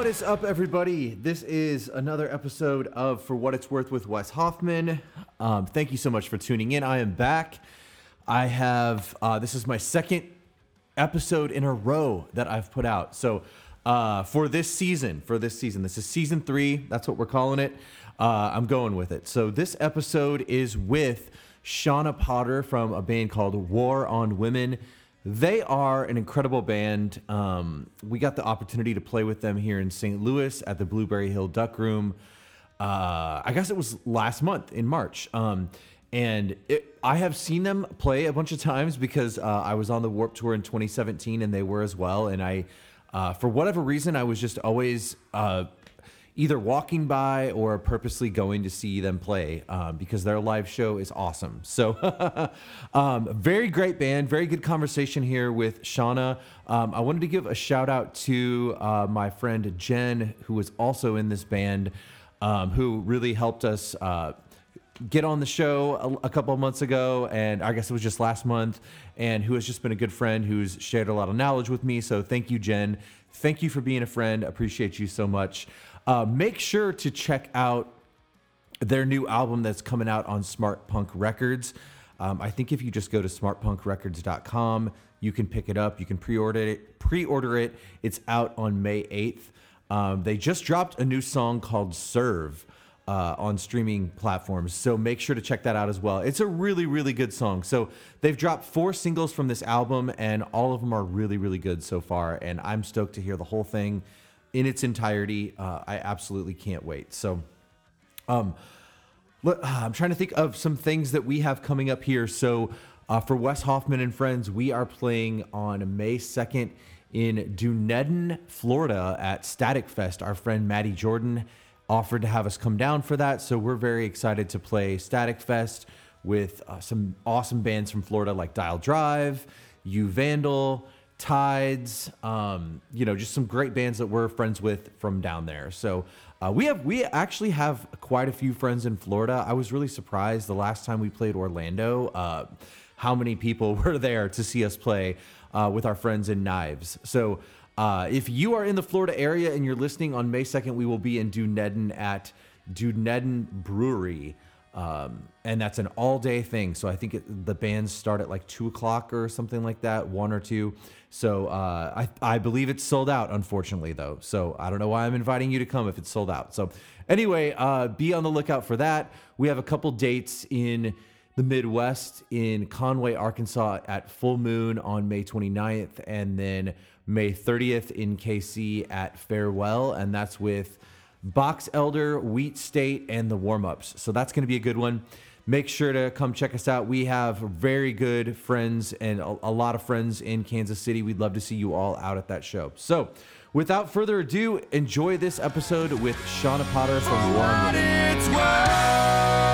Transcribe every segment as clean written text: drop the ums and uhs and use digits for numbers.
What is up, everybody? This is another episode of For What It's Worth with Wes Hoffman. Thank you so much for tuning in. I am back. I have, this is my second episode in a row that I've put out. So for this season, this is season 3. That's what we're calling it. I'm going with it. So this episode is with Shauna Potter from a band called War on Women. They are an incredible band. We got the opportunity to play with them here in St. Louis at the Blueberry Hill Duck Room. I guess it was last month in March. I have seen them play a bunch of times because I was on the Warped Tour in 2017 and they were as well. And for whatever reason, I was just always either walking by or purposely going to see them play because their live show is awesome. So very great band, very good conversation here with Shauna. I wanted to give a shout out to my friend Jen, who was also in this band, who really helped us get on the show a couple of months ago, and I guess it was just last month, and who has just been a good friend who's shared a lot of knowledge with me. So thank you, Jen. Thank you for being a friend. Appreciate you so much. Make sure to check out their new album that's coming out on Smart Punk Records. I think if you just go to smartpunkrecords.com, you can pick it up. You can pre-order it. It's out on May 8th. They just dropped a new song called Serve on streaming platforms. So make sure to check that out as well. It's a really, really good song. So they've dropped 4 singles from this album, and all of them are really, really good so far. And I'm stoked to hear the whole thing in its entirety. I absolutely can't wait. So I'm trying to think of some things that we have coming up here. So for Wes Hoffman and Friends, we are playing on May 2nd in Dunedin, Florida at Static Fest. Our friend Maddie Jordan offered to have us come down for that. So we're very excited to play Static Fest with some awesome bands from Florida like Dial Drive, U Vandal, Tides, just some great bands that we're friends with from down there. So we actually have quite a few friends in Florida. I was really surprised the last time we played Orlando, how many people were there to see us play with our friends in Knives. So if you are in the Florida area and you're listening on May 2nd, we will be in Dunedin at Dunedin Brewery. And that's an all-day thing. So I think the bands start at like 2 o'clock or something like that, 1 or 2. So I believe it's sold out, unfortunately, though. So I don't know why I'm inviting you to come if it's sold out. So anyway, be on the lookout for that. We have a couple dates in the Midwest, in Conway, Arkansas at Full Moon on May 29th, and then May 30th in KC at Farewell, and that's with Box Elder, Wheat State, and the Warm-Ups. So that's going to be a good one. Make sure to come check us out. We have very good friends and a lot of friends in Kansas City. We'd love to see you all out at that show. So without further ado, enjoy this episode with Shauna Potter from War on Women.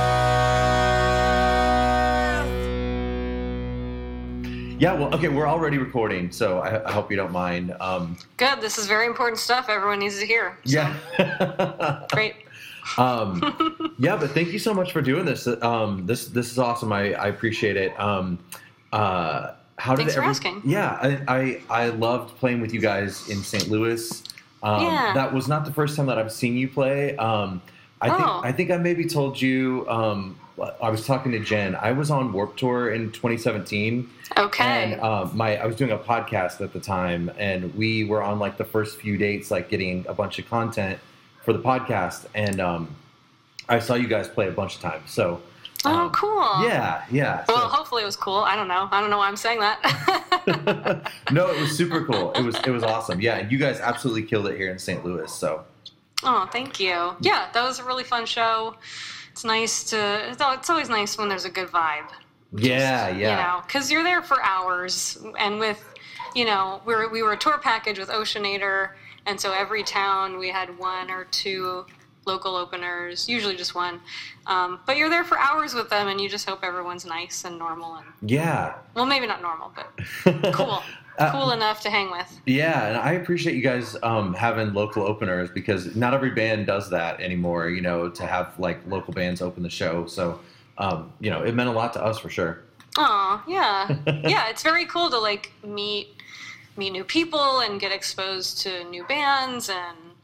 Yeah, well, okay, we're already recording, so I hope you don't mind. Good. This is very important stuff everyone needs to hear. So. Yeah. Great. Yeah, but thank you so much for doing this. This is awesome. I appreciate it. Thanks for asking. Yeah, I loved playing with you guys in St. Louis. That was not the first time that I've seen you play. I think I maybe told you. I was talking to Jen. I was on Warped Tour in 2017. Okay. And I was doing a podcast at the time, and we were on like the first few dates, like getting a bunch of content for the podcast. And I saw you guys play a bunch of times. So. Oh, cool. Yeah. Well, hopefully it was cool. I don't know why I'm saying that. No, it was super cool. It was awesome. Yeah, and you guys absolutely killed it here in St. Louis. So. Oh, thank you. Yeah, that was a really fun show. It's nice it's always nice when there's a good vibe. Yeah. Because you're there for hours, and with, we were a tour package with Oceanator, and so every town we had 1 or 2 local openers, usually just 1. But you're there for hours with them, and you just hope everyone's nice and normal. And well, maybe not normal, but cool. Cool enough to hang with. Yeah, and I appreciate you guys having local openers, because not every band does that anymore, to have like local bands open the show. So, it meant a lot to us for sure. Oh, yeah. Yeah, it's very cool to like meet new people and get exposed to new bands and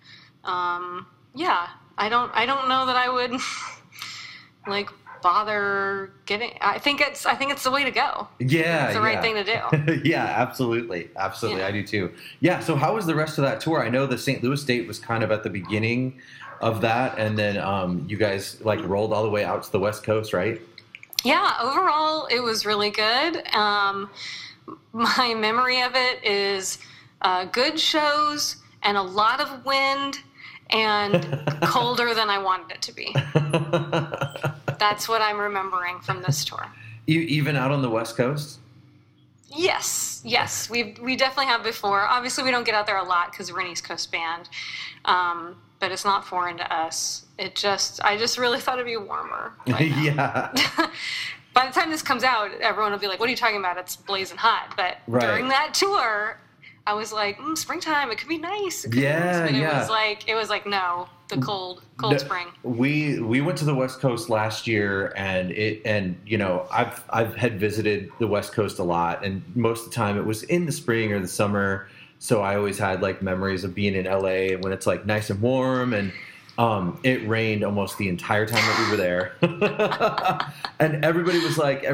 Yeah, I don't know that I would like bother getting. I think it's the way to go. Yeah, it's the right thing to do. Yeah, absolutely. Yeah. I do too. Yeah. So how was the rest of that tour? I know the St. Louis date was kind of at the beginning of that, and then you guys like rolled all the way out to the West Coast, right? Yeah, overall it was really good. My memory of it is good shows and a lot of wind and colder than I wanted it to be. That's what I'm remembering from this tour. Even out on the West Coast? Yes, we definitely have before. Obviously, we don't get out there a lot because we're an East Coast band, but it's not foreign to us. I just really thought it'd be warmer. Yeah. By the time this comes out, everyone will be like, "What are you talking about? It's blazing hot." But during that tour, I was like, "Springtime, it could be nice." It could be nice. But it was like no, the cold spring. We went to the West Coast last year, and I've had visited the West Coast a lot, and most of the time it was in the spring or the summer. So I always had like memories of being in LA when it's like nice and warm, and it rained almost the entire time that we were there. And everybody was like,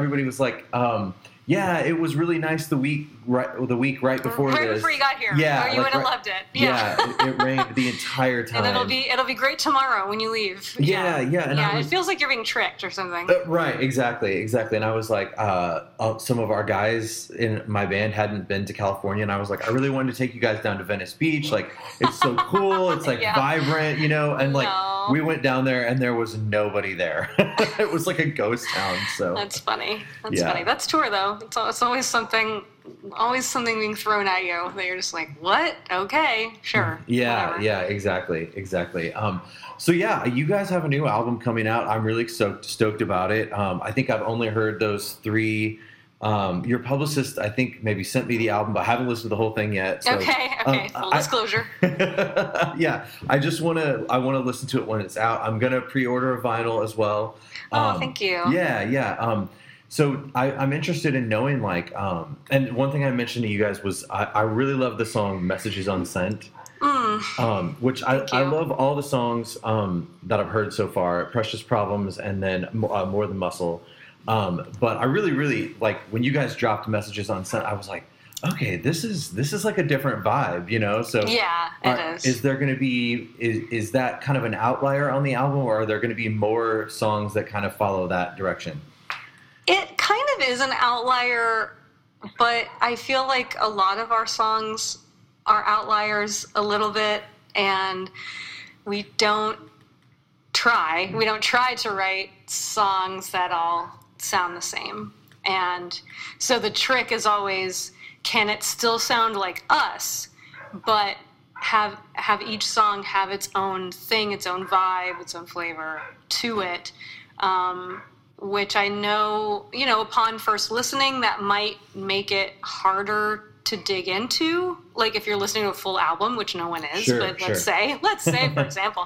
yeah, it was really nice the week right before right this. Before you got here. Yeah, or you would have loved it. Yeah, it rained the entire time. And it'll be great tomorrow when you leave. Yeah. And it feels like you're being tricked or something. Right, exactly. And I was like, some of our guys in my band hadn't been to California, and I was like, I really wanted to take you guys down to Venice Beach. Like, it's so cool. It's like vibrant, and like we went down there and there was nobody there. It was like a ghost town. So that's funny. Funny. That's tour though. It's always something being thrown at you that you're just like, what? Okay, sure. Yeah, whatever. yeah, exactly. So yeah, you guys have a new album coming out. I'm really stoked about it. I think I've only heard those 3. Your publicist, I think, maybe sent me the album, but I haven't listened to the whole thing yet. So, okay. Full disclosure. Yeah, I want to listen to it when it's out. I'm gonna pre-order a vinyl as well. Thank you. Yeah. So I'm interested in knowing, like, and one thing I mentioned to you guys was I really love the song "Messages Unsent," which I love all the songs that I've heard so far, "Precious Problems" and then "More Than Muscle." But I really, really like when you guys dropped "Messages Unsent." I was like, okay, this is like a different vibe, So yeah, it is. Is there going to be is that kind of an outlier on the album, or are there going to be more songs that kind of follow that direction? It kind of is an outlier, but I feel like a lot of our songs are outliers a little bit, and we don't try to write songs that all sound the same. And so the trick is always, can it still sound like us, but have each song have its own thing, its own vibe, its own flavor to it, which I know, upon first listening, that might make it harder to dig into. Like if you're listening to a full album, which no one is, but let's say, for example,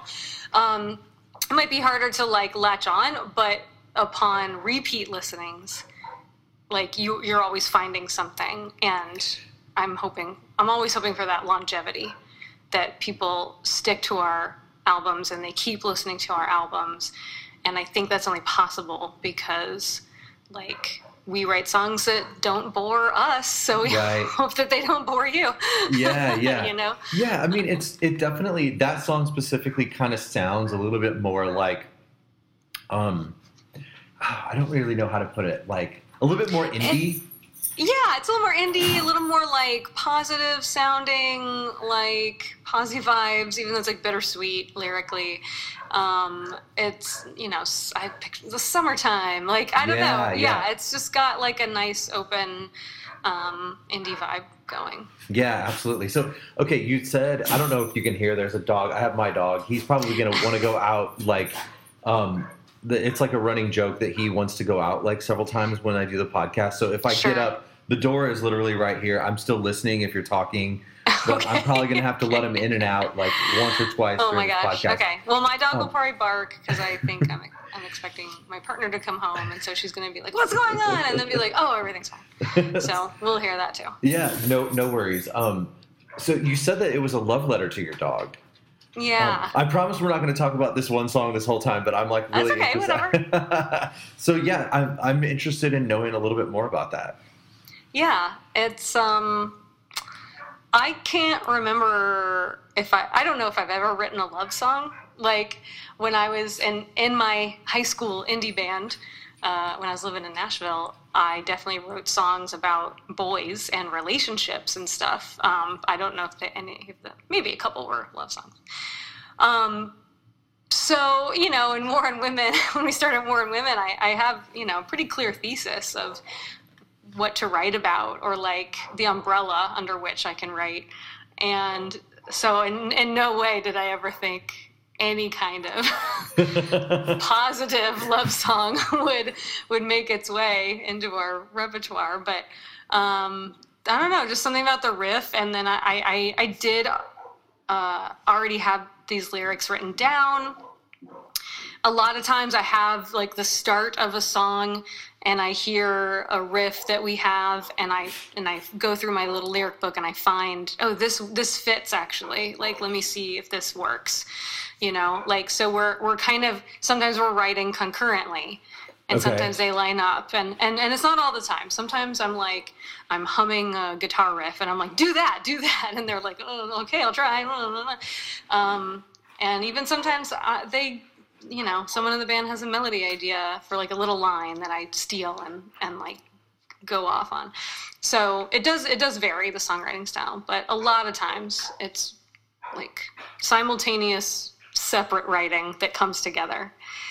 it might be harder to like latch on, but upon repeat listenings, like you're always finding something, and I'm always hoping for that longevity, that people stick to our albums and they keep listening to our albums. And I think that's only possible because, like, we write songs that don't bore us, so we hope that they don't bore you. Yeah. Yeah, I mean, it definitely, that song specifically kind of sounds a little bit more like, I don't really know how to put it, like a little bit more indie. It's a little more indie, a little more like positive sounding, like positive vibes, even though it's like bittersweet lyrically. It's, I picture the summertime, like, I don't know. Yeah, it's just got like a nice open indie vibe going. Yeah, absolutely. So, okay, you said, I don't know if you can hear, there's a dog. I have my dog. He's probably going to want to go out, like, it's like a running joke that he wants to go out like several times when I do the podcast. So if I get up, the door is literally right here. I'm still listening if you're talking, but I'm probably going to have to let him in and out like once or twice during the podcast. Okay. Well, my dog will probably bark because I think I'm expecting my partner to come home, and so she's going to be like, "What's going on?" and then be like, "Oh, everything's fine." So we'll hear that too. Yeah. No worries. So you said that it was a love letter to your dog. Yeah. I promise we're not going to talk about this one song this whole time, but I'm like really That's okay, whatever. So yeah, I'm interested in knowing a little bit more about that. Yeah, it's I can't remember if I don't know if I've ever written a love song. Like when I was in my high school indie band, when I was living in Nashville, I definitely wrote songs about boys and relationships and stuff. I don't know if any of them, maybe a couple were love songs. So, you know, in War and Women, when we started War and Women, I have, you know, a pretty clear thesis of what to write about, or like the umbrella under which I can write. And so in no way did I ever think any kind of positive love song would make its way into our repertoire. But I don't know, just something about the riff. And then I did already have these lyrics written down. A lot of times I have like the start of a song and I hear a riff that we have, and I go through my little lyric book and I find, oh, this fits actually. Like, let me see if this works. You know, like, so we're kind of, sometimes we're writing concurrently, and sometimes they line up, and it's not all the time. Sometimes I'm humming a guitar riff and I'm like, do that, and they're like, oh, okay, I'll try. And even sometimes they, you know, someone in the band has a melody idea for like a little line that I steal and like go off on. So it does vary, the songwriting style, but a lot of times it's like simultaneous separate writing that comes together.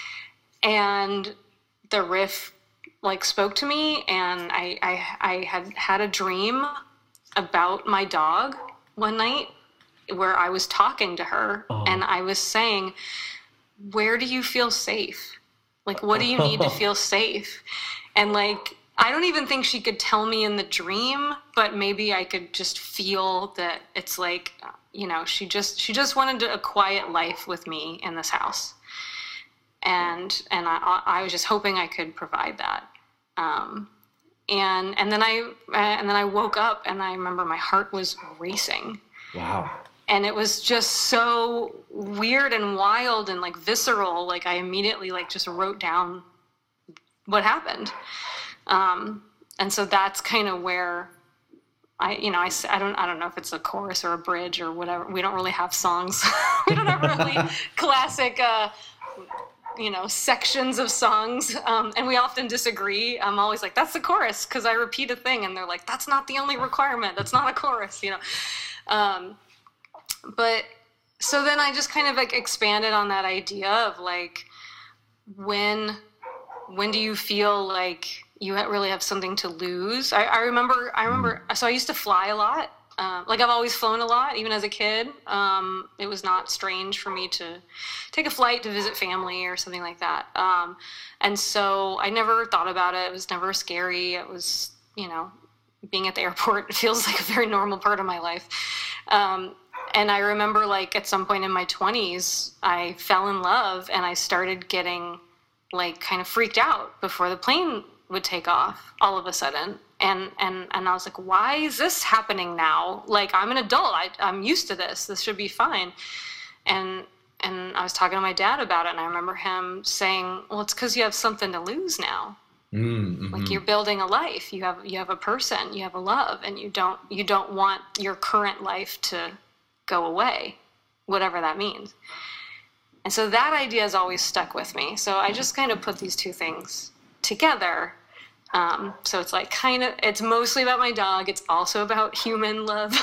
And the riff like spoke to me, and I had a dream about my dog one night where I was talking to her, and I was saying, where do you feel safe? Like, what do you need to feel safe? And like, I don't even think she could tell me in the dream, but maybe I could just feel that it's like, you know, she just wanted a quiet life with me in this house. And I was just hoping I could provide that. And then I woke up and I remember my heart was racing. Wow. And it was just so weird and wild and like visceral. Like I immediately like just wrote down what happened. And so that's kind of where I don't know if it's a chorus or a bridge or whatever. We don't really have songs. We don't have really classic, sections of songs. And we often disagree. I'm always like, that's the chorus, because I repeat a thing. And they're like, that's not the only requirement. That's not a chorus, you know. But so then I just kind of like expanded on that idea of like, when do you feel like you really have something to lose? I remember, so I used to fly a lot. Like I've always flown a lot, even as a kid. It was not strange for me to take a flight to visit family or something like that. And so I never thought about it. It was never scary. It was, you know, being at the airport feels like a very normal part of my life. And I remember like at some point in my 20s, I fell in love and I started getting like kind of freaked out before the plane would take off all of a sudden. And I was like, why is this happening now? Like, I'm an adult. I'm used to this. This should be fine. And I was talking to my dad about it, and I remember him saying, well, it's because you have something to lose now. Mm-hmm. Like, you're building a life. You have a person. You have a love, and you don't want your current life to go away, whatever that means. And so that idea has always stuck with me. So I just kind of put these two things together. So it's like it's mostly about my dog. It's also about human love,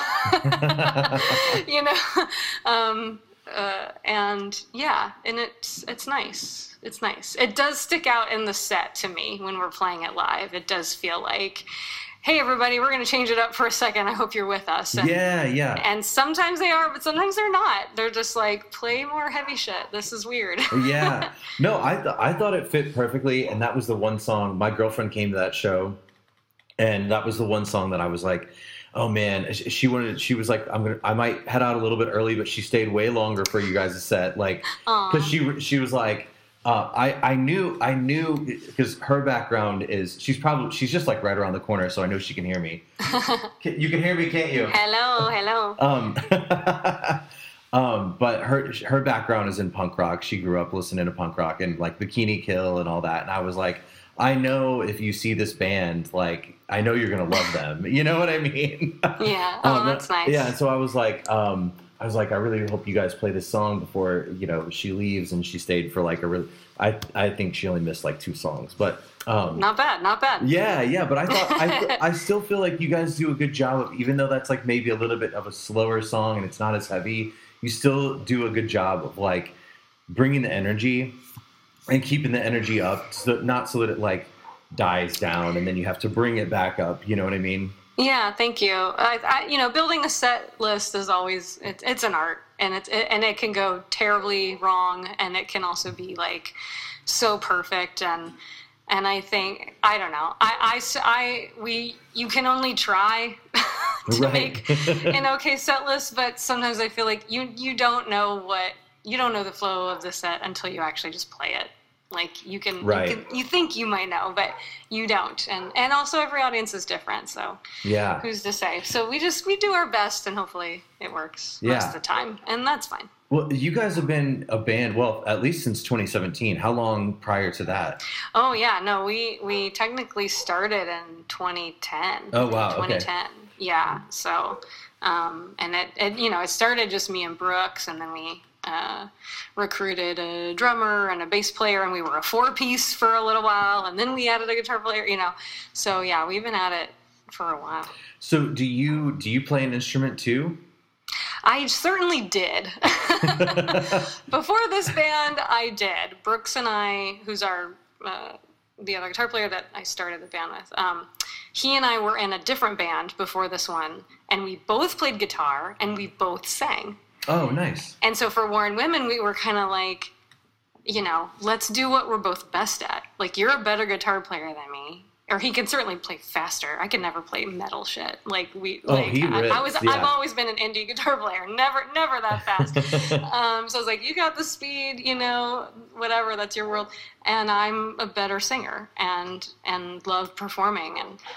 you know? And yeah, and it's nice. It's nice. It does stick out in the set to me when we're playing it live. It does feel like, hey, everybody, we're going to change it up for a second. I hope you're with us. And, yeah. And sometimes they are, but sometimes they're not. They're just like, play more heavy shit. This is weird. Yeah. No, I thought it fit perfectly. And that was the one song. My girlfriend came to that show, and that was the one song that I was like, oh man, she was like, I might head out a little bit early, but she stayed way longer for you guys' set. Like, cause she was like, I knew because her background is she's just like right around the corner, so I know she can hear me. You can hear me, can't you? Hello. But her background is in punk rock. She grew up listening to punk rock and like Bikini Kill and all that. And I was like, I know if you see this band, like I know you're gonna love them. You know what I mean? Yeah. Oh, that's nice. Yeah. And so I was like, I really hope you guys play this song before she leaves. And she stayed for like I think she only missed like 2 songs, but not bad. Yeah. But I thought I still feel like you guys do a good job of, even though that's like maybe a little bit of a slower song and it's not as heavy, you still do a good job of like bringing the energy and keeping the energy up, not so that it like dies down and then you have to bring it back up. You know what I mean? Yeah, thank you. Building a set list is always it's an art, and it can go terribly wrong, and it can also be like so perfect, and I think I don't know. You can only try to make an okay set list, but sometimes I feel like you don't know the flow of the set until you actually just play it. Like you think you might know, but you don't. And also every audience is different. So yeah, who's to say? So we do our best and hopefully it works most of the time. And that's fine. Well, you guys have been a band, well, at least since 2017. How long prior to that? Oh yeah, no, we technically started in 2010. Oh wow. 2010. Okay. Yeah. So, and it started just me and Brooks, and then we recruited a drummer and a bass player, and we were a 4-piece for a little while, and then we added a guitar player, so yeah, we've been at it for a while. So do you play an instrument too? I certainly did. Before this band, I did. Brooks and I, who's our the other guitar player that I started the band with, he and I were in a different band before this one, and we both played guitar and we both sang. Oh, nice. And so for Warren Women, we were kind of like, let's do what we're both best at. Like, you're a better guitar player than me. Or he can certainly play faster. I can never play metal shit. He rips, I've always been an indie guitar player. Never that fast. So I was like, you got the speed, whatever, that's your world. And I'm a better singer and love performing.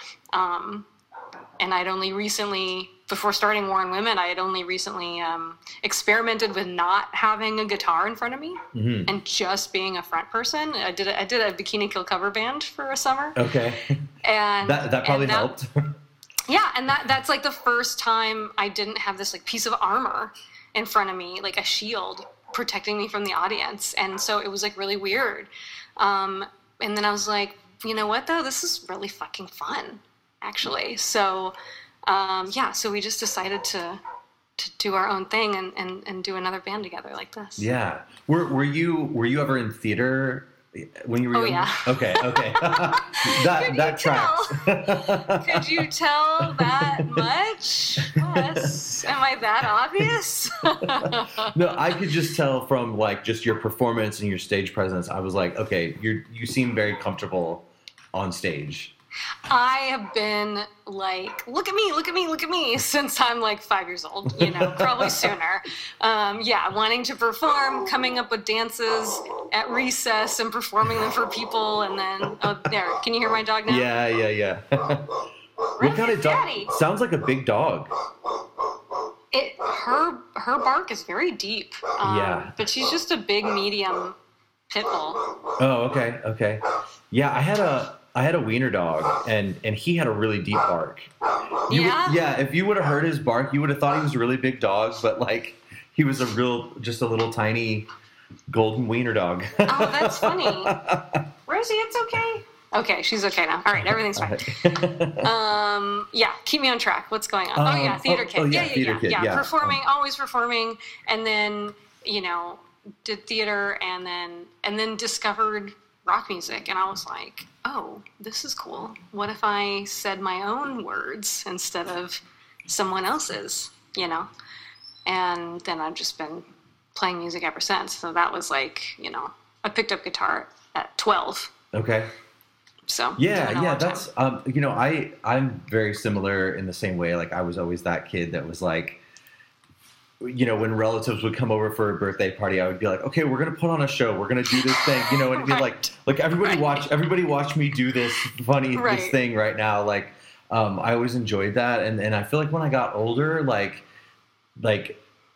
And I'd only recently, before starting Warren Women, I had only recently experimented with not having a guitar in front of me and just being a front person. I did a Bikini Kill cover band for a summer. Okay. And that probably helped. Yeah, and that's like the first time I didn't have this like piece of armor in front of me, like a shield protecting me from the audience. And so it was like really weird. And then I was like, you know what though? This is really fucking fun, actually. So so we just decided to do our own thing and do another band together like this. Yeah. Were you ever in theater when you were young? Yeah. Okay. that tracks. Could you tell that much? Yes. Am I that obvious? No, I could just tell from like just your performance and your stage presence. I was like, okay, you seem very comfortable on stage. I have been like, look at me since I'm like 5 years old, probably sooner. Wanting to perform, coming up with dances at recess and performing them for people. And then, there, can you hear my dog now? Yeah. What kind of dog? Sounds like a big dog. Her bark is very deep. But she's just a big medium pit bull. Oh, okay. Yeah, I had a wiener dog, and he had a really deep bark. If you would have heard his bark, you would have thought he was a really big dog, but like he was just a little tiny golden wiener dog. Oh, that's funny. Rosie, it's okay. Okay, she's okay now. All right, everything's fine. Keep me on track. What's going on? Theater kid. Theater kid. Yeah. Performing, always performing, and then did theater, and then discovered rock music, and I was like, oh, this is cool. What if I said my own words instead of someone else's, And then I've just been playing music ever since. So that was like, I picked up guitar at 12. Okay. So yeah, that's I'm very similar in the same way. Like I was always that kid that was like, when relatives would come over for a birthday party, I would be like, okay, we're going to put on a show. We're going to do this thing, and it'd be like everybody watch me do this this thing right now. Like, I always enjoyed that. And I feel like when I got older, like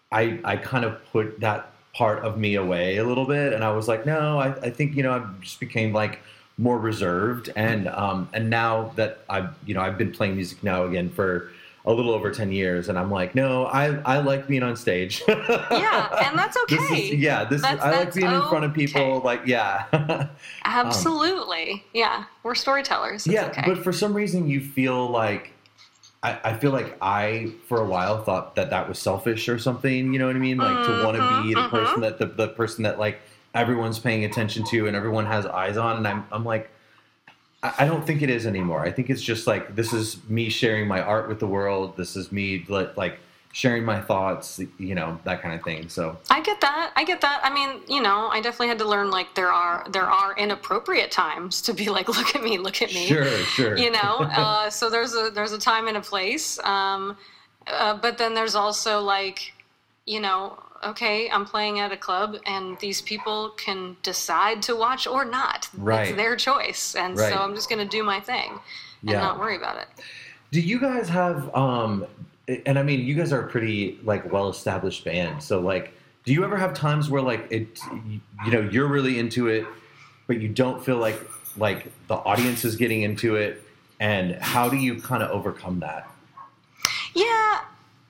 I kind of put that part of me away a little bit, and I was like, no, I think, you know, I just became like more reserved, and now that I've been playing music now again for a little over 10 years, and I'm like, no, I like being on stage. Yeah, and that's okay. I like being in front of people. Like, yeah. Absolutely. Yeah. We're storytellers. It's okay. But for some reason you feel like, I feel like I, for a while, thought that was selfish or something, you know what I mean? Like, to want to be the person that, the person that, like, everyone's paying attention to and everyone has eyes on, and I'm like, I don't think it is anymore. I think it's just like, this is me sharing my art with the world. This is me like sharing my thoughts, you know, that kind of thing. So I get that. I mean, you know, I definitely had to learn, like, there are inappropriate times to be like, look at me. Sure. You know, so there's a time and a place. But then there's also, like, you know, okay, I'm playing at a club and these people can decide to watch or not. Right. It's their choice. And Right. so I'm just going to do my thing and not worry about it. Do you guys have, and I mean, you guys are a pretty, like, well-established band. So, like, do you ever have times where, like, you know, you're really into it, but you don't feel like the audience is getting into it? And how do you kind of overcome that? Yeah.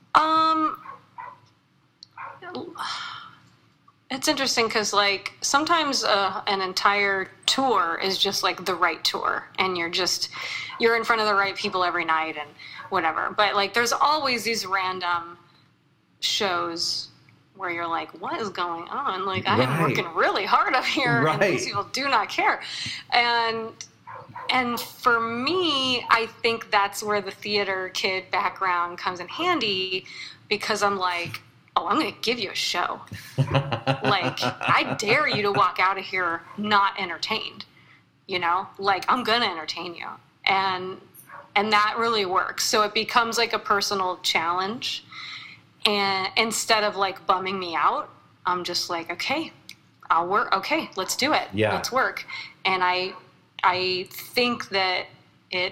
It's interesting because, like, sometimes an entire tour is just, like, the right tour, and you're in front of the right people every night and whatever. But, like, there's always these random shows where you're like, what is going on? Like, I am working really hard up here, and these people do not care. And for me, I think that's where the theater kid background comes in handy, because I'm like, oh, I'm going to give you a show. Like, I dare you to walk out of here not entertained, you know? Like, I'm going to entertain you. And that really works. So it becomes like a personal challenge. And instead of, like, bumming me out, I'm just like, okay, I'll work. Okay, let's do it. Yeah. Let's work. And I think that it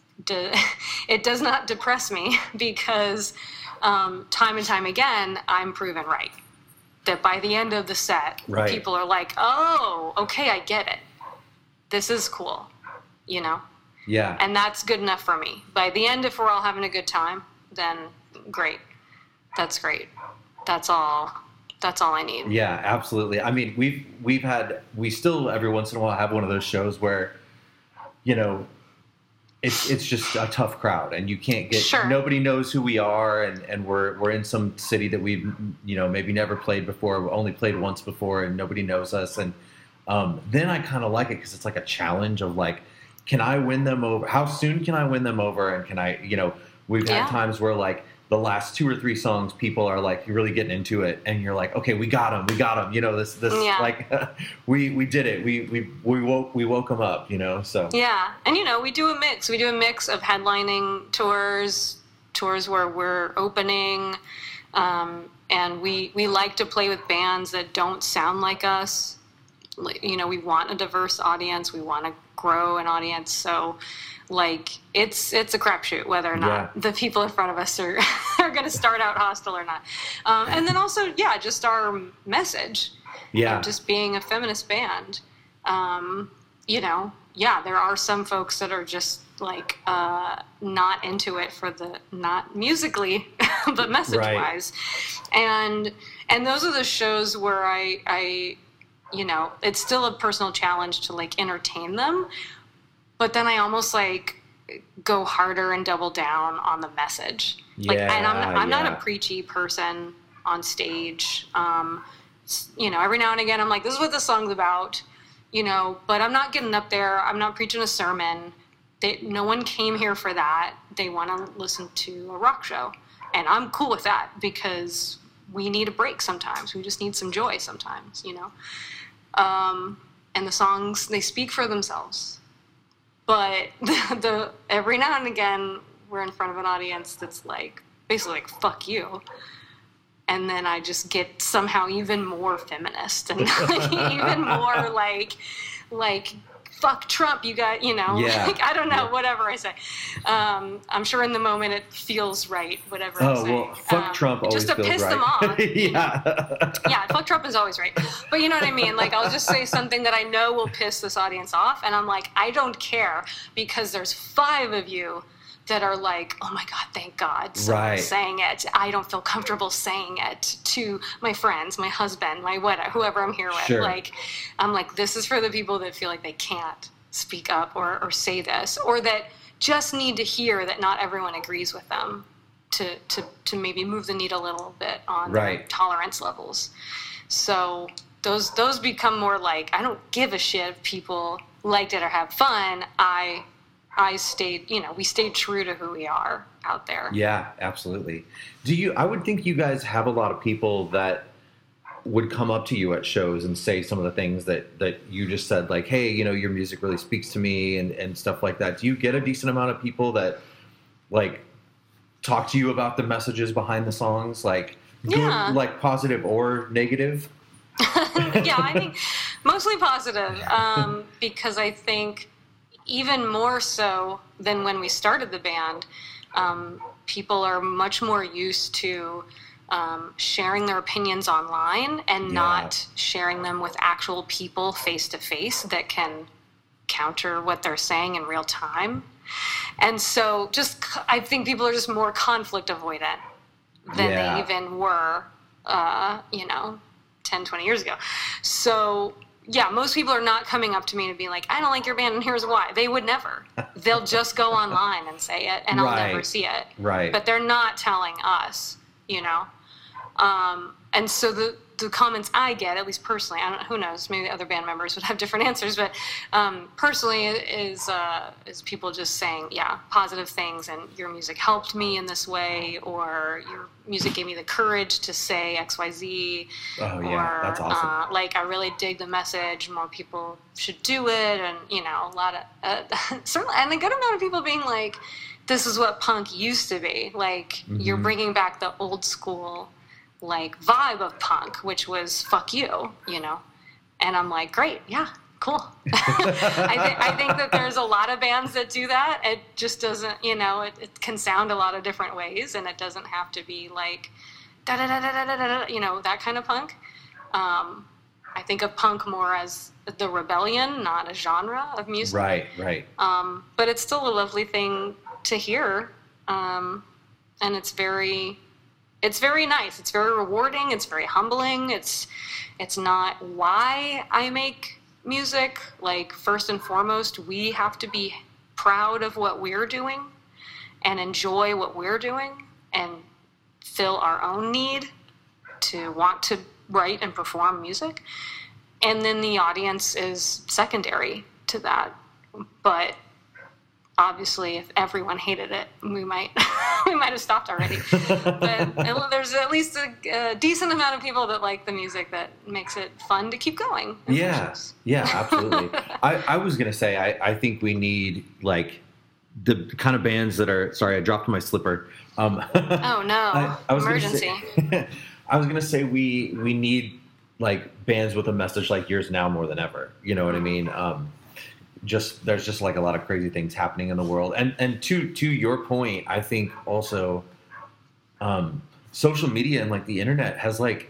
does not depress me, because time and time again, I'm proven right. That by the end of the set, people are like, oh, okay, I get it. This is cool, you know? Yeah. And that's good enough for me. By the end, if we're all having a good time, then great. That's great. That's all I need. Yeah, absolutely. I mean, we still every once in a while have one of those shows where, you know, it's just a tough crowd, and you can't get, nobody knows who we are, and we're in some city that we've, you know, maybe never played before, we only played once before, and nobody knows us. And then I kind of like it because it's like a challenge of, like, can I win them over? How soon can I win them over? And can I, you know, we've had times where, like, the last 2 or 3 songs, people are, like, really getting into it, and you're like, okay, we got them. You know, this like, we did it. We woke them up. You know, so yeah. And, you know, we do a mix. We do a mix of headlining tours where we're opening, and we like to play with bands that don't sound like us. You know, we want a diverse audience. We want to grow an audience. So, like, it's a crapshoot whether or not the people in front of us are going to start out hostile or not. And then also, just our message. Yeah. Just being a feminist band. You know, there are some folks that are just, like, not into it for not musically, but message-wise. Right. And those are the shows where I, you know, it's still a personal challenge to, like, entertain them. But then I almost, like, go harder and double down on the message. Like, and I'm not a preachy person on stage. You know, every now and again I'm like, this is what the song's about, you know, but I'm not getting up there. I'm not preaching a sermon. No one came here for that. They want to listen to a rock show. And I'm cool with that, because we need a break sometimes. We just need some joy sometimes, you know. And the songs, they speak for themselves. But the every now and again, we're in front of an audience that's, like, basically like, fuck you. And then I just get somehow even more feminist and, like, even more like fuck Trump, you got, Yeah. like, I don't know, Yeah. whatever I say. I'm sure in the moment it feels right, whatever I say. well, fuck Trump always just to feels piss right. them off. Yeah. Yeah, fuck Trump is always right. But you know what I mean? Like, I'll just say something that I know will piss this audience off, and I'm like, I don't care, because there's 5 of you that are like, oh my God, thank God, someone's saying it. I don't feel comfortable saying it to my friends, my husband, my whatever, whoever I'm here with. Sure. Like, I'm like, this is for the people that feel like they can't speak up or say this, or that just need to hear that not everyone agrees with them to maybe move the needle a little bit on their tolerance levels. So those become more like, I don't give a shit if people liked it or have fun. I stayed, we stayed true to who we are out there. Yeah, absolutely. I would think you guys have a lot of people that would come up to you at shows and say some of the things that you just said, like, hey, your music really speaks to me and stuff like that. Do you get a decent amount of people that like talk to you about the messages behind the songs, like good, like positive or negative? Yeah, I think mostly positive, because I think even more so than when we started the band, people are much more used to sharing their opinions online and not sharing them with actual people face to face that can counter what they're saying in real time. And so I think people are just more conflict avoidant than they even were, 10, 20 years ago. So yeah, most people are not coming up to me and being like, I don't like your band and here's why. They would never. They'll just go online and say it, and I'll never see it. Right. But they're not telling us, And so the comments I get, at least personally, who knows, maybe other band members would have different answers, but personally is people just saying, positive things, and your music helped me in this way, or your music gave me the courage to say XYZ. Oh, yeah, that's awesome. Like, I really dig the message, more people should do it, and, a lot of, certainly, and a good amount of people being like, this is what punk used to be. Like, you're bringing back the old school, like, vibe of punk, which was fuck you, and I'm like, great, yeah, cool. I think that there's a lot of bands that do that. It just doesn't, it can sound a lot of different ways, and it doesn't have to be like da da da da da da da, that kind of punk. I think of punk more as the rebellion, not a genre of music. Right. But it's still a lovely thing to hear, and it's very nice. It's very rewarding. It's very humbling. It's not why I make music. Like, first and foremost, we have to be proud of what we're doing and enjoy what we're doing and fill our own need to want to write and perform music. And then the audience is secondary to that. But obviously, if everyone hated it, we might have stopped already. But there's at least a decent amount of people that like the music that makes it fun to keep going. Yeah, absolutely. I was going to say, I think we need, like, the kind of bands that are... Sorry, I dropped my slipper. Oh, no. I was Emergency. I was going to say we need, like, bands with a message like yours now more than ever. You know what I mean? There's just like a lot of crazy things happening in the world, and to your point, I think also social media and, like, the internet has, like,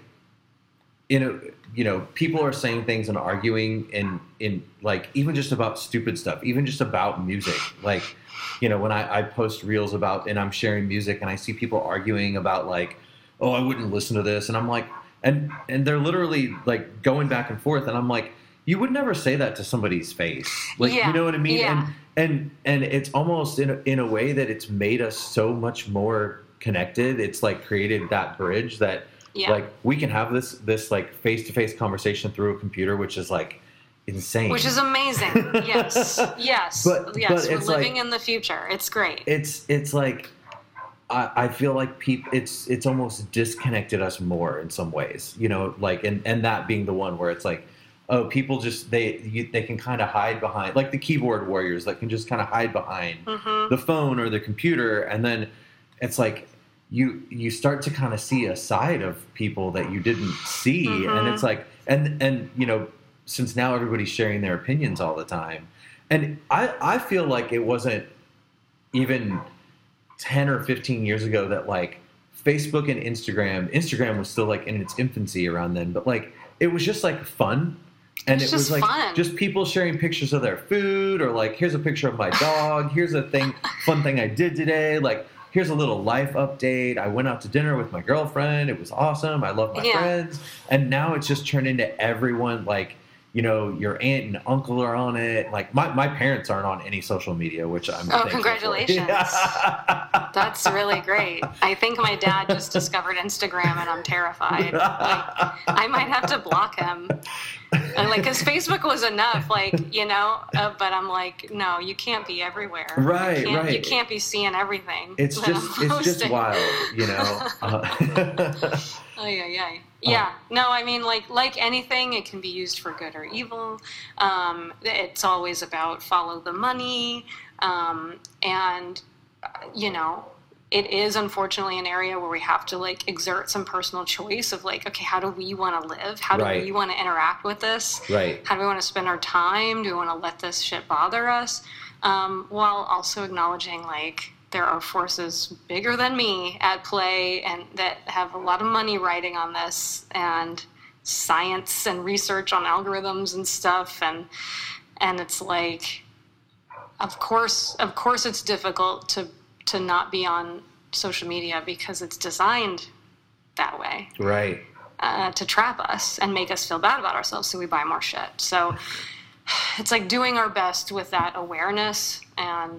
people are saying things and arguing in like, even just about stupid stuff, even just about music. Like, when I post reels about, and I'm sharing music, and I see people arguing about, like, oh, I wouldn't listen to this, and I'm like, and they're literally, like, going back and forth, and I'm like, you would never say that to somebody's face. Like, you know what I mean? Yeah. And it's almost in a way that it's made us so much more connected. It's, like, created that bridge that, like, we can have this like face-to-face conversation through a computer, which is, like, insane. Which is amazing. Yes. But we're living in the future. It's great. It's like, I feel like it's almost disconnected us more in some ways, like, and that being the one where it's like, oh, people just, they can kind of hide behind, like the keyboard warriors that can just kind of hide behind the phone or the computer. And then it's like, you start to kind of see a side of people that you didn't see. And it's like, and since now everybody's sharing their opinions all the time, And I feel like it wasn't even 10 or 15 years ago that like Facebook and Instagram was still like in its infancy around then, but like it was just like fun. And it was like fun. just people sharing pictures of their food, or like, here's a picture of my dog. Here's a fun thing I did today. Like, here's a little life update. I went out to dinner with my girlfriend. It was awesome. I love my friends. And now it's just turned into everyone, like, you know, your aunt and uncle are on it. Like my parents aren't on any social media, which I'm thankful congratulations. For. That's really great. I think my dad just discovered Instagram and I'm terrified. Like, I might have to block him. And like, cause Facebook was enough, like, you know, but I'm like, no, you can't be everywhere. Right. You can't be seeing everything. It's just wild, you know? Yeah. No, I mean, like anything, it can be used for good or evil. It's always about follow the money. And, you know, it is unfortunately an area where we have to like exert some personal choice of like, okay, how do we want to live? How do we want to interact with this? Right. How do we want to spend our time? Do we want to let this shit bother us? While also acknowledging like, there are forces bigger than me at play and that have a lot of money riding on this, and science and research on algorithms and stuff. And it's like, of course it's difficult to not be on social media because it's designed that way. Right. To trap us and make us feel bad about ourselves so we buy more shit. So it's like doing our best with that awareness, and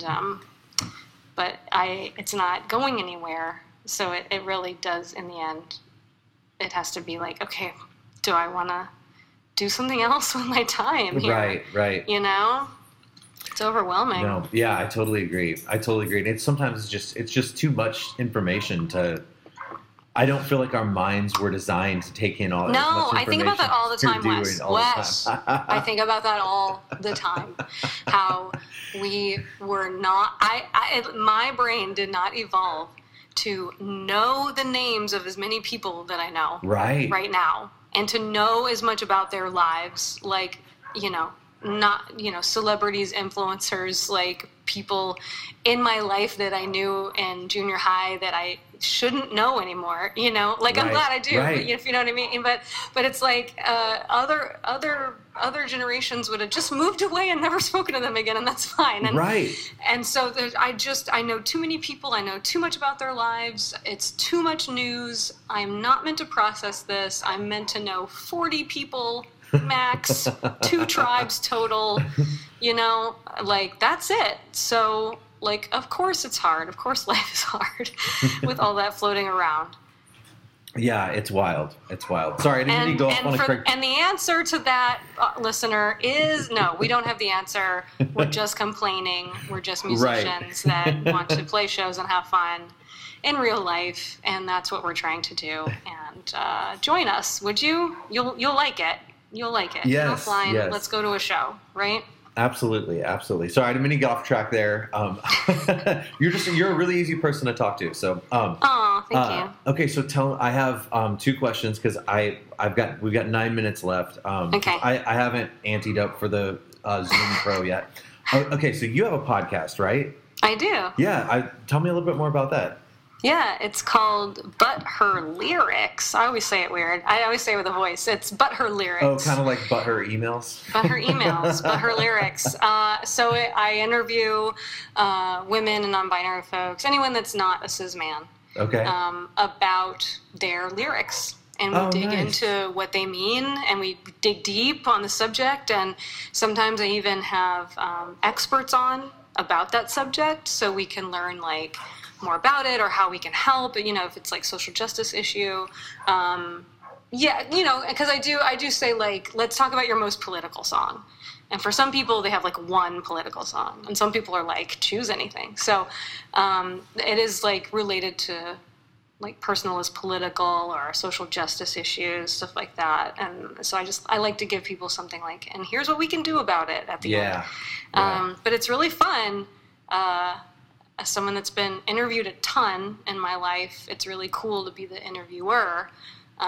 but it's not going anywhere. So it really does, in the end, it has to be like, okay, do I want to do something else with my time here? Right. You know? It's overwhelming. No, yeah, I totally agree. And sometimes it's just too much information to. I don't feel like our minds were designed to take in all. No, I think about that all the time, Wes. I think about that all the time. How we were not. My brain did not evolve to know the names of as many people that I know right now, and to know as much about their lives, like, you know, not, you know, celebrities, influencers, like people in my life that I knew in junior high that I shouldn't know anymore, you know, like I'm glad I do, if you know what I mean. But it's like other generations would have just moved away and never spoken to them again, and that's fine. And, and so I know too many people. I know too much about their lives. It's too much news. I'm not meant to process this. I'm meant to know 40 people max, 2 tribes total, you know, like that's it. So like, of course it's hard. Of course life is hard with all that floating around. Yeah, it's wild. Sorry, I didn't mean to go off on a quick. And the answer to that, listener, is no, we don't have the answer. We're just complaining. We're just musicians that want to play shows and have fun in real life, and that's what we're trying to do. And join us, would you? You'll like it. You'll like it. Yes, offline. Yes. Let's go to a show, right? Absolutely. Sorry, I didn't mean to get off track there. You're a really easy person to talk to. So, thank you. Okay, so I have 2 questions because we've got 9 minutes left. Okay. I haven't anteed up for the Zoom Pro yet. Okay, so you have a podcast, right? I do. Yeah. Tell me a little bit more about that. Yeah, it's called But Her Lyrics. I always say it weird. I always say it with a voice. It's But Her Lyrics. Oh, kind of like But Her Emails? But Her Emails, But Her Lyrics. So I interview women and non-binary folks, anyone that's not a cis man, about their lyrics. And we dig into what they mean, and we dig deep on the subject, and sometimes I even have experts on about that subject so we can learn, like, more about it or how we can help, you know, if it's like social justice issue. Yeah, you know, because I do say, like, let's talk about your most political song. And for some people, they have like one political song, and some people are like, choose anything. So it is like related to like personal is political or social justice issues, stuff like that. And so I like to give people something like, and here's what we can do about it at the end. But it's really fun. As someone that's been interviewed a ton in my life, it's really cool to be the interviewer.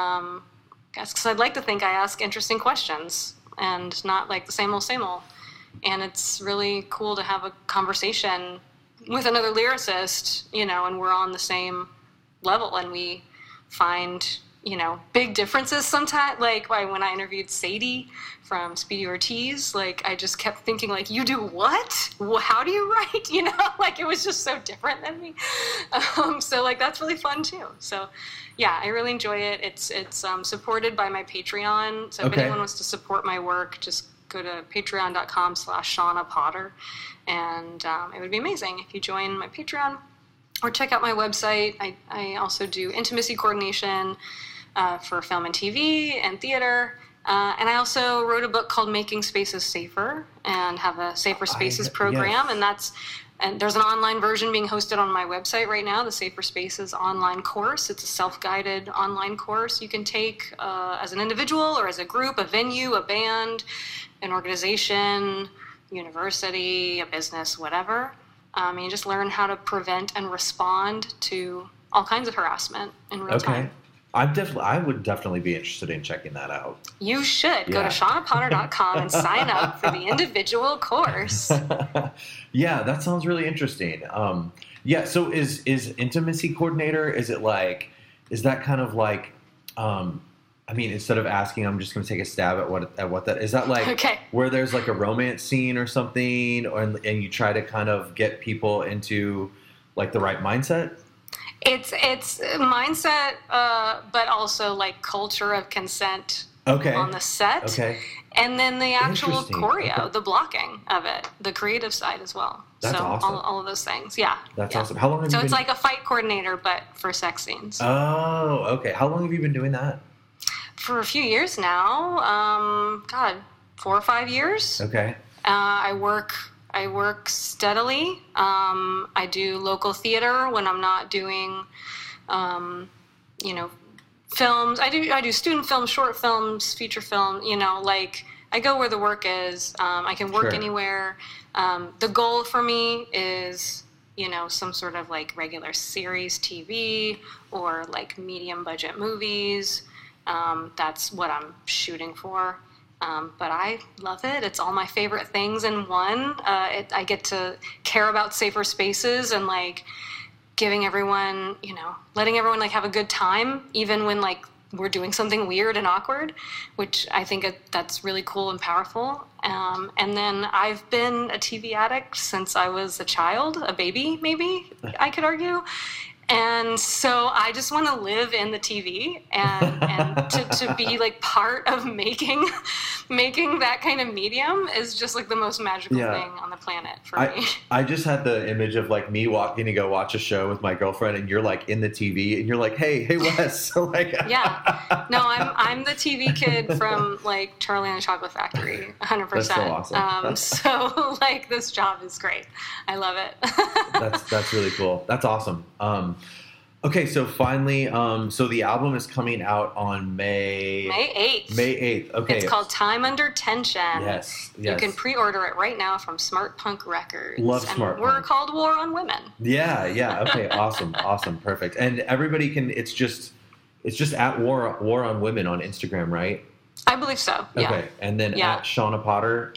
Because I'd like to think I ask interesting questions and not like the same old, and it's really cool to have a conversation with another lyricist, you know, and we're on the same level, and we find, you know, big differences sometimes. Like when I interviewed Sadie from Speedy Ortiz, like I just kept thinking, like, you do what? How do you write? You know, like it was just so different than me. So like that's really fun too. So yeah, I really enjoy it. It's supported by my Patreon. So if anyone wants to support my work, just go to patreon.com/Shauna Potter, and it would be amazing if you join my Patreon or check out my website. I also do intimacy coordination for film and TV and theater. And I also wrote a book called Making Spaces Safer, and have a Safer Spaces program. Yes. And there's an online version being hosted on my website right now, the Safer Spaces online course. It's a self-guided online course you can take as an individual or as a group, a venue, a band, an organization, university, a business, whatever. And you just learn how to prevent and respond to all kinds of harassment in real time. I would definitely be interested in checking that out. You should. Go to shaunapotter.com and sign up for the individual course. Yeah, that sounds really interesting. Yeah, so is intimacy coordinator, is that kind of like, I mean, instead of asking, I'm just going to take a stab at what that is. That like where there's like a romance scene or something, and you try to kind of get people into like the right mindset? It's mindset, but also like culture of consent on the set. Okay. And then the actual choreo, the blocking of it, the creative side as well. That's awesome. All of those things. Yeah. That's awesome. How long have you been... it's like a fight coordinator, but for sex scenes. Oh, okay. How long have you been doing that? For a few years now. 4 or 5 years. Okay. I work steadily. I do local theater when I'm not doing, films. I do student films, short films, feature film. You know, like I go where the work is. I can work anywhere. The goal for me is, some sort of like regular series TV or like medium budget movies. That's what I'm shooting for. But I love it. It's all my favorite things in one. I get to care about safer spaces and like giving everyone, letting everyone like have a good time, even when like we're doing something weird and awkward, which I think that's really cool and powerful. And then I've been a TV addict since I was a child, a baby, maybe I could argue. And so I just want to live in the TV and to be like part of making that kind of medium is just like the most magical thing on the planet for me. I just had the image of like me walking to go watch a show with my girlfriend, and you're like in the TV and you're like, hey Wes. So like yeah. No, I'm the TV kid from like Charlie and the Chocolate Factory, 100%. That's so awesome. So like this job is great. I love it. That's really cool. That's awesome. Okay, so finally, so the album is coming out on May 8th. May 8th. Okay. It's called Time Under Tension. Yes. You can pre-order it right now from Smart Punk Records. Love Smart Punk. We're called War on Women. Yeah. Okay, awesome, perfect. And everybody can. It's just at War on Women on Instagram, right? I believe so. Yeah. Okay, and then at Shauna Potter.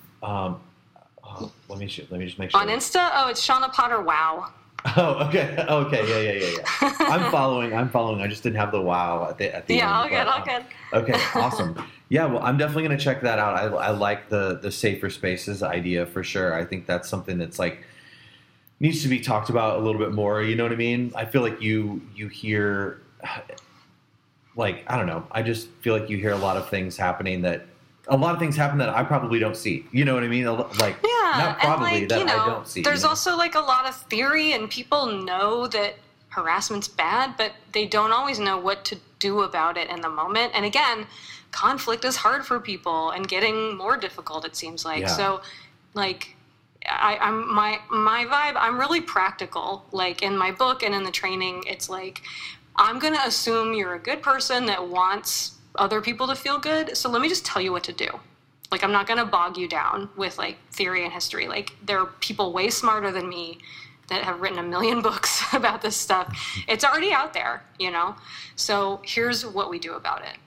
Let me just make sure. On Insta, it's Shauna Potter. Wow. Oh, okay, yeah. I'm following. I just didn't have the wow at the end. Yeah, all good. Okay, awesome. Yeah, well, I'm definitely gonna check that out. I like the safer spaces idea for sure. I think that's something that's like needs to be talked about a little bit more. You know what I mean? I feel like you hear, like, I don't know. I just feel like you hear a lot of things happening that I probably don't see. You know what I mean? Like, not probably, and like, I don't see. There's also like a lot of theory, and people know that harassment's bad, but they don't always know what to do about it in the moment. And again, conflict is hard for people and getting more difficult, it seems like. Yeah. So, like, I'm my vibe, I'm really practical. Like in my book and in the training, it's like, I'm going to assume you're a good person that wants other people to feel good. So let me just tell you what to do. Like, I'm not going to bog you down with like theory and history. Like, there are people way smarter than me that have written 1 million books about this stuff. It's already out there, So here's what we do about it.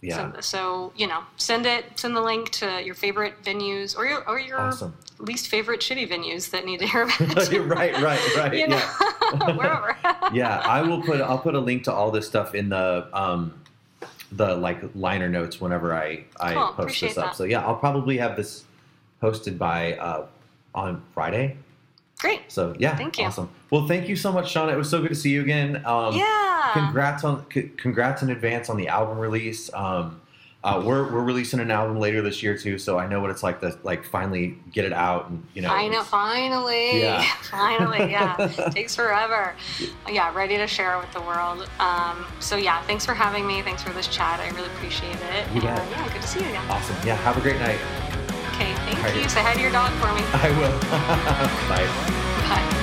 Yeah. So send the link to your favorite venues or your Awesome. least favorite shitty venues that need to hear about it. right. Yeah. Wherever. Yeah, I'll put a link to all this stuff in the like liner notes whenever I Cool, post appreciate this up. that. So yeah, I'll probably have this posted by on Friday. Great. So yeah, Thank you. Awesome. Well, thank you so much, Shauna. It was so good to see you again. Yeah. Congrats in advance on the album release. We're releasing an album later this year too, so I know what it's like to finally get it out and I know, finally. Yeah. Finally, yeah. Takes forever. Yeah, ready to share it with the world. So yeah, thanks for having me. Thanks for this chat. I really appreciate it. You bet. And yeah, good to see you again. Awesome. Yeah, have a great night. Okay, thank All right. you. Say hi to your dog for me. I will. Bye. Bye.